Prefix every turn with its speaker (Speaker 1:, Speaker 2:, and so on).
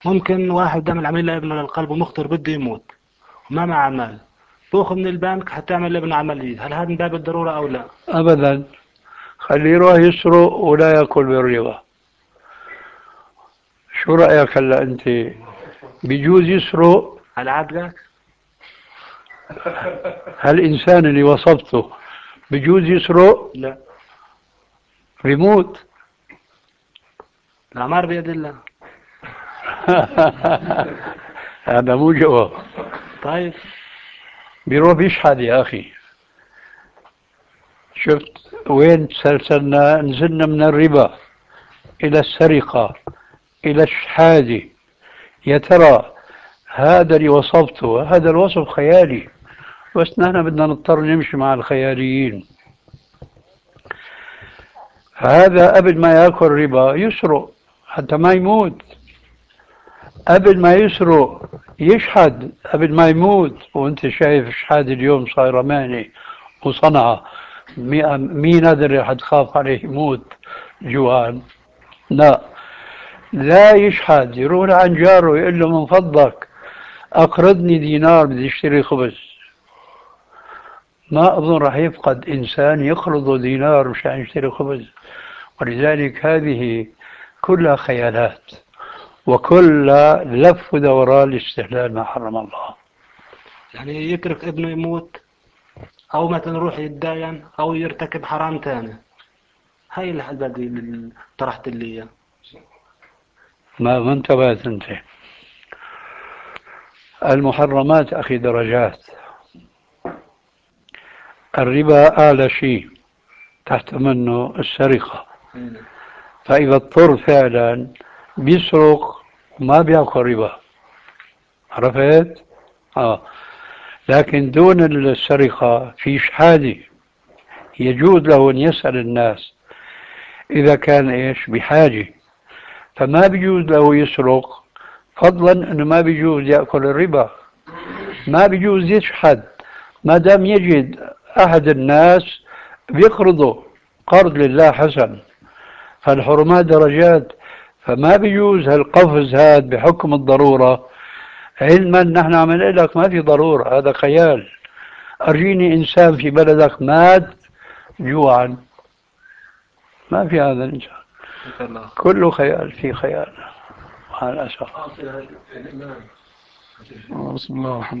Speaker 1: ممكن واحد يعمل عملية لابنه للقلب ومخطر بده يموت وما مع عمال، تأخذ من البنك حتعمل لابنه عملية، هل هذا من باب الضرورة أو لا؟
Speaker 2: أبدا. خليه يروح يسرق ولا يأكل بالربا. شو رأيك هلا أنت؟ بيجوز يسرق؟
Speaker 1: هل عادلك؟
Speaker 2: هالإنسان اللي وصفته بيجوز يسرق؟
Speaker 1: لا.
Speaker 2: بيموت.
Speaker 1: الأعمار بيد الله.
Speaker 2: هذا مو جواب.
Speaker 1: طيب.
Speaker 2: بيروح بيشحد يا أخي. شفت وين سلسلنا؟ نزلنا من الربا إلى السرقة إلى الشحادة. يا ترى هذا اللي وصفته هذا الوصف خيالي، بس نحن بدنا نضطر نمشي مع الخياليين. هذا قبل ما ياكل ربا يسرق حتى ما يموت، قبل ما يسرق يشحد قبل ما يموت. وانت شايف شحاد اليوم صايرة مهنة وصنعة. مين هذا اللي حتخاف عليه يموت جوعان؟ لا. لا يشحد، يروح عن جاره يقول له من فضلك أقرضني دينار بدي اشتري خبز. ما أظن راح يفقد إنسان يقرض دينار مشان يشتري خبز. ولذلك هذه كلها خيالات، وكلها لف ودوران لاستحلال ما حرم الله.
Speaker 1: يعني يترك ابنه يموت، أو مثلا يروح يتداين أو يرتكب حرام تاني. هاي البديل اللي طرحت لي إياه.
Speaker 2: ما انتبهت أنت. المحرمات أخي درجات. الربا أعلى شيء، تحت منه السرقة. فإذا اضطر فعلا بيسرق ما بياكل ربا. عرفت؟ لكن دون السرقة في شحادة يجوز له أن يسأل الناس إذا كان إيش بحاجة، فما بيجوز له يسرق، فضلا أنه ما بيجوز يأكل الربا، ما بيجوز يشحد ما دام يجد أحد الناس بيقرضه قرض لله حسن. فالحرمات درجات، فما بيجوز هالقفز هذا بحكم الضرورة. علما نحن عم نقول لك ما في ضرورة، هذا خيال. أرجيني إنسان في بلدك مات جوعا، ما في هذا الإنسان، كله خيال في خيال. مع الأسف.
Speaker 3: بسم الله الرحمن